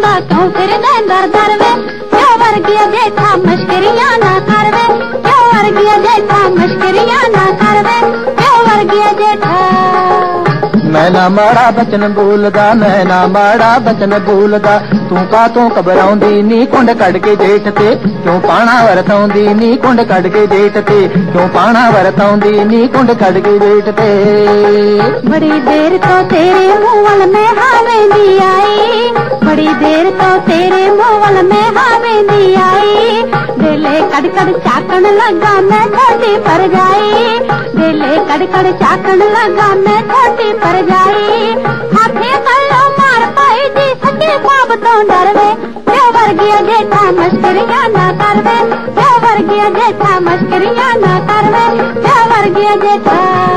बरांदा क्यों फिर दर दर वे क्यों वर्गिया जेठा मश्करियां ना कर वे क्यों वर्गिया जेठा मश्करियां ना कर वे क्यों वर्गिया जेठा मैं ना माड़ा बचन बोलदा मैं ना माड़ा बचन बोलदा तू का तू घबराउंदी नी कुंड कड़ के जेठ ते क्यों पाना वरताउंदी नी कुंड कड़ के जेठ ते क्यों पाना वरताउंदी नी कुंड कड़ के जेठ ते बड़ी देर तो तेरे मुंह वल मैं हावेंदी आई बड़ी देर तो तेरे मुंह वल मैं हावेंदी आई दिले कड़ कड़ चाकन लगा मैं छोटी पर जाई दिले कड़ कड़ चाकन लगा मैं छोटी पर जाई हाथे कल्लो मार पाई जी सच्चे बाप तो डर वे क्यों वर्गिया जेठा मश्करियां ना कर वे क्यों वर्गिया जेठा मश्करियां ना कर वे क्यों वर्गिया जेठा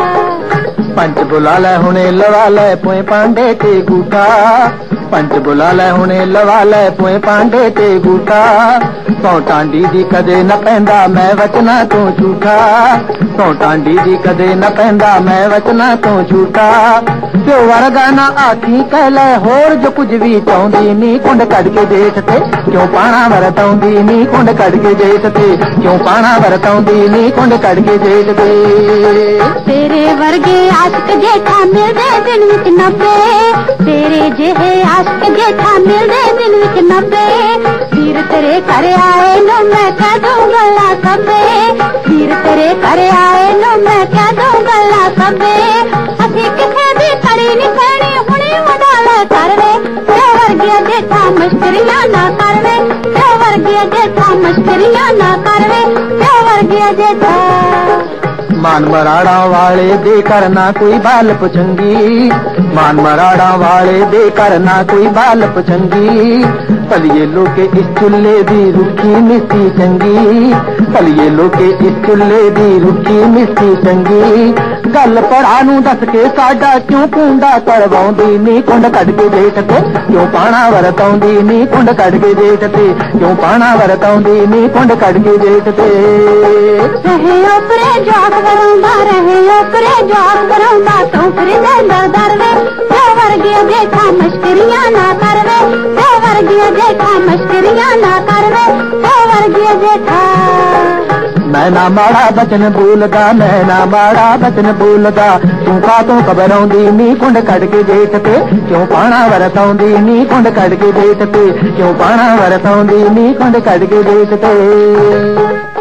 पंच बुला ले हुणे लवा ले पोए पांडे ते गूठा पंच बुला ले हुणे लवा ले पोए पांडे ते गूठा सौ टांडी दी कदे न पैंदा मैं वचना तू झूठा सौ टांडी दी कदे न पैंदा मैं वचना तू झूठा प्यो वर्गा ना आखी कह ले होर जो कुछ भी चाहुंदी नी कुंड कड़ के जेठ ते क्यों पाना वरताउंदी नी कुंड कड़ के जेठ ते क्यों पाना वरताउंदी नी कुंड कड़ के जेठ ते तेरे वर्गे आशिक जेठा मिलदे दिन विच 90 तेरे जेहे आशिक जेठा मिलदे दिन विच 90 ਵੀਰ तेरे घर आए नो मैं कह दूं गल्ला सबे ਵੀਰ तेरे घर आए नो मैं कह दूं गल्ला सबे ਅਸੀਂ ਕਿਸੇ ਦੀ ਕੜੀ ਨਹੀਂ ਪੈਣੀ ਹੁਣੇ ਵਡਾਲਾ ਕਰ ਵੇ ਕਿਉਂ ਵਰਗਿਆ ਜੇਠਾ ਮਸ਼ਕਰੀਆਂ ਨਾ ਕਰ ਵੇ ਕਿਉਂ ਵਰਗਿਆ ਜੇਠਾ ਮਸ਼ਕਰੀਆਂ ਨਾ ਕਰ ਵੇ ਕਿਉਂ ਵਰਗਿਆ ਜੇਠਾ मान मराड़ा वाले दे करना कोई बाल पुछंगी मान मराड़ा वाले दे करना कोई बाल पुछंगी पलिए लोके इस चुल्ले दी रुखी मिस्सी चंगी पलिए लोके इस चुल्ले दी रुखी मिस्सी चंगी गल पढ़ा नू दस के साडा क्यों कुंडा करवाउंदी नी कुंड कड़ के जेठ ते क्यों पाना वरताउंदी नी कुंड कड़ के जेठ ते क्यों पाना वरताउंदी नी कुंड कड़ के जेठ ते रहे ओपरे जवाब करांदा रहे ओपरे जवाब करांदा तू फिर दर दर वे क्यों वर्गिया जेठा मश्करियां ना कर वे क्यों वर्गिया जेठा मश्करियां ना कर वे क्यों वर्गिया जेठा मैं ना माड़ा बचन बोलदा मैं ना माड़ा बचन बोलदा तू का तू घबराउंदी नी कुंड कड़ के जेठ ते क्यों पाना वरताउंदी नी कुंड कड़ के जेठ ते क्यों पाना वरताउंदी नी कुंड कड़ के जेठ ते।